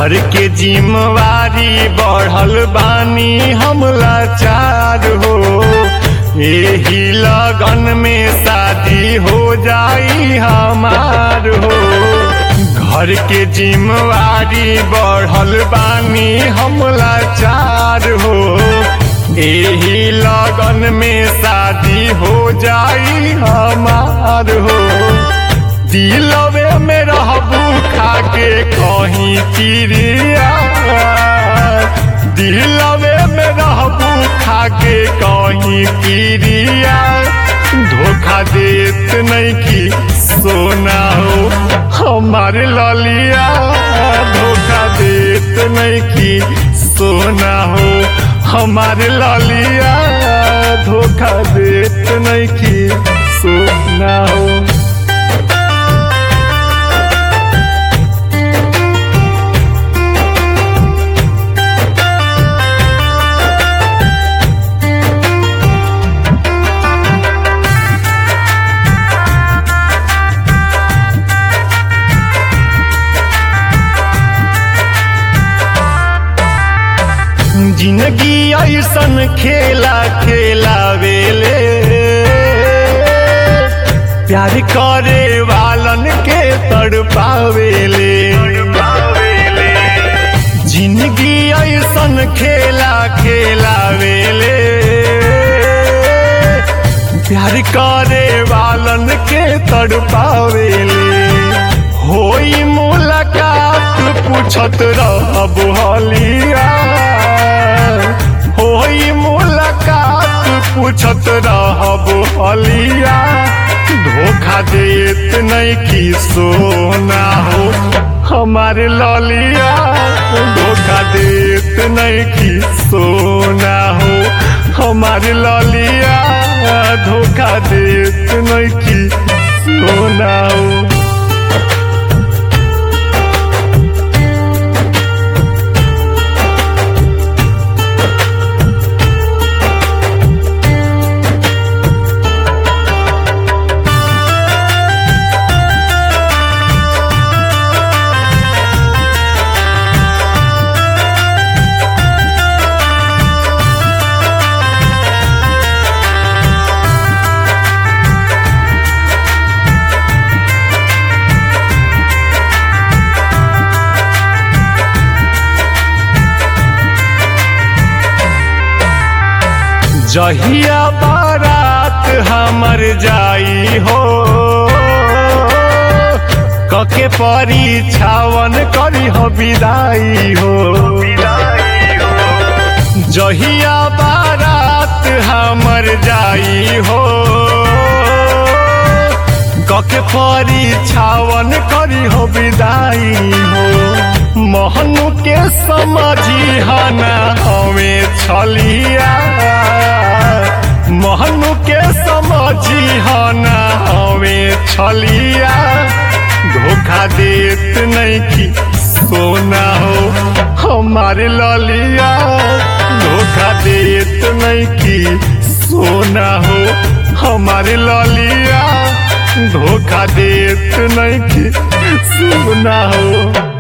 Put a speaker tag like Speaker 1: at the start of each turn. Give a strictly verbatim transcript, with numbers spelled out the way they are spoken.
Speaker 1: घर के जिम्मेवारी बढ़ल बानी हम लाचार हो। एही लगन में शादी हो जाई हमार हो। घर के जिम्मेवारी बढ़ल बानी हम लाचार हो। एही लगन में शादी हो जाई हमार हो। दिलवे में रहबू खाके कहीं चिड़िया। दिलवे में रहबू खाके कहीं चिड़िया। धोखा देत नहीं की सोना हो हमारे ललिया। धोखा देत नहीं की सोना हो हमारे ललिया। धोखा देत नहीं की सोना हो। जिंदगी ऐसन खेला खेलावेले। प्यार करे वालन के तड़पावेले। जिंदगी ऐसन खेला खेलावेले। प्यार करे वालन के तड़पावेले। होई मुलाकात पूछत रहब हलिया। होई मुलाकात पूछत रहब हलिया। धोखा देत नहीं की सोना हो हमारे ललिया। धोखा देत नहीं की सोना हो हमारे ललिया। धोखा देत नहीं की सोना हो। जहिया बारात हमर जाई हो। कके परीक्षावन करी हो विदाई हो। जहिया बारात हमर जाई हो। कके परीक्षावन करी हो विदाई हो। महनु के समझी हना हमें छलिया। महनु के समझी हना हमें छलिया। धोखा देत नहीं की सोना हो हमारे ललिया। धोखा देत नहीं की सोना हो हमारे ललिया। धोखा देत नहीं की सोना हो।